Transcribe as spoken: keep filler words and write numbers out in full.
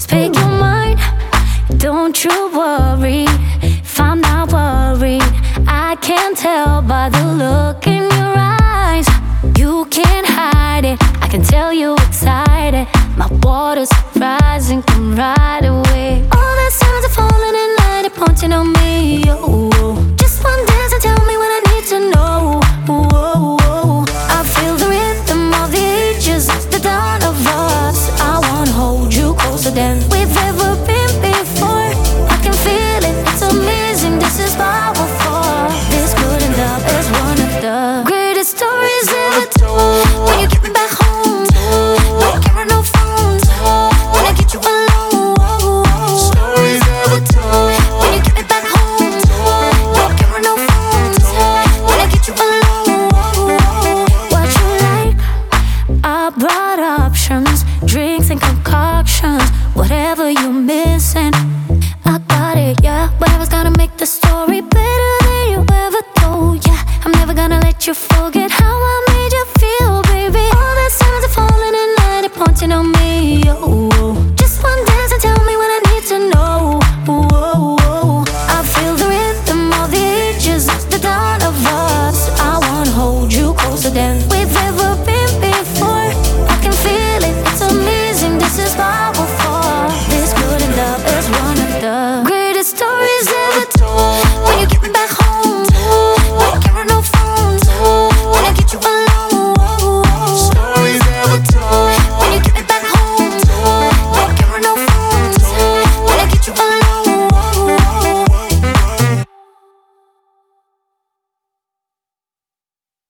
Pick your mind, don't you worry if I'm not worried. I can tell by the look in your eyes. You can't hide it, I can tell you excited. My water's rising, come right away. All the signs are falling at night, they're pointing on me. Oh, oh. Just one dance and tell me what I need to know. Oh, oh, oh. I feel the rhythm of the ages, the dawn of us. I wanna hold you closer than we've ever been before. I can feel it, it's amazing, this is powerful. This could end up as one of the greatest stories ever told. When you get me back home, no camera, no phones. When I get you alone, stories ever told. When you get me back home, no camera, no phones. When I get you alone, what you like? I brought options, drinks and concoctions. Whatever you're missing,